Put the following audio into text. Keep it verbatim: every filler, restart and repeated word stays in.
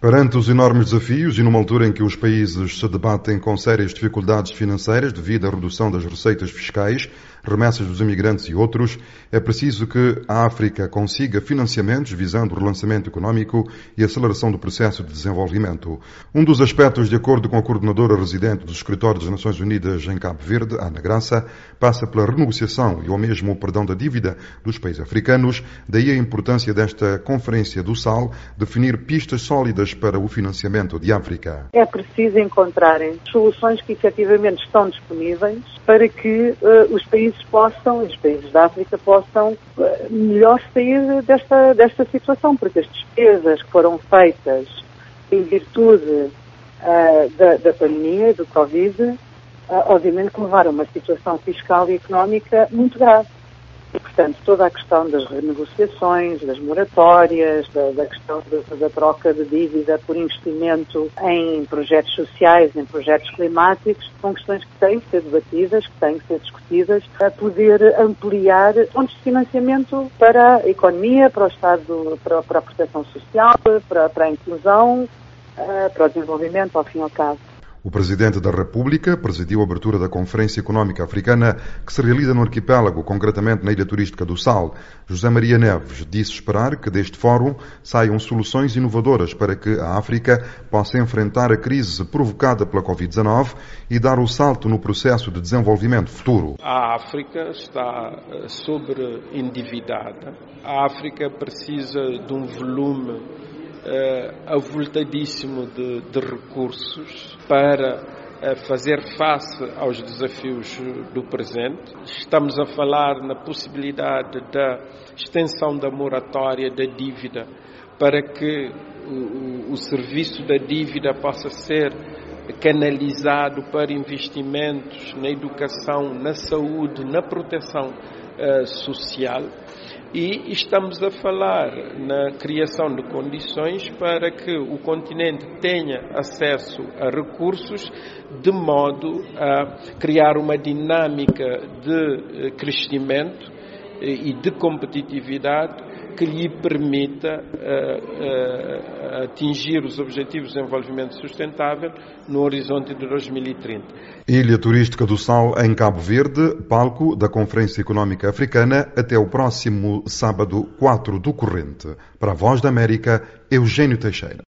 Perante os enormes desafios e numa altura em que os países se debatem com sérias dificuldades financeiras devido à redução das receitas fiscais, remessas dos imigrantes e outros, é preciso que a África consiga financiamentos visando o relançamento económico e aceleração do processo de desenvolvimento. Um dos aspectos, de acordo com a coordenadora residente do Escritório das Nações Unidas em Cabo Verde, Ana Graça, passa pela renegociação e ao mesmo perdão da dívida dos países africanos, daí a importância desta Conferência do Sal definir pistas sólidas para o financiamento de África. É preciso encontrarem soluções que efetivamente estão disponíveis para que uh, os países possam, os países da África possam uh, melhor sair desta, desta situação, porque as despesas que foram feitas em virtude uh, da, da pandemia e do Covid, uh, obviamente que levaram a uma situação fiscal e económica muito grave. E, portanto, toda a questão das renegociações, das moratórias, da, da questão da, da troca de dívida por investimento em projetos sociais, em projetos climáticos, são questões que têm que ser debatidas, que têm que ser discutidas, para poder ampliar fontes de financiamento para a economia, para o Estado, para, para a proteção social, para, para a inclusão, para o desenvolvimento, ao fim e ao cabo. O Presidente da República presidiu a abertura da Conferência Económica Africana que se realiza no arquipélago, concretamente na Ilha Turística do Sal. José Maria Neves disse esperar que deste fórum saiam soluções inovadoras para que a África possa enfrentar a crise provocada pela covid dezanove e dar o salto no processo de desenvolvimento futuro. A África está sobreendividada. A África precisa de um volume Uh, avultadíssimo de, de recursos para uh, fazer face aos desafios do presente. Estamos a falar na possibilidade da extensão da moratória da dívida para que o, o, o serviço da dívida possa ser canalizado para investimentos na educação, na saúde, na proteção uh, social. E estamos a falar na criação de condições para que o continente tenha acesso a recursos de modo a criar uma dinâmica de crescimento e de competitividade que lhe permita uh, uh, atingir os Objetivos de Desenvolvimento Sustentável no horizonte de dois mil e trinta. Ilha Turística do Sal, em Cabo Verde, palco da Conferência Económica Africana, até o próximo sábado quatro do corrente. Para a Voz da América, Eugênio Teixeira.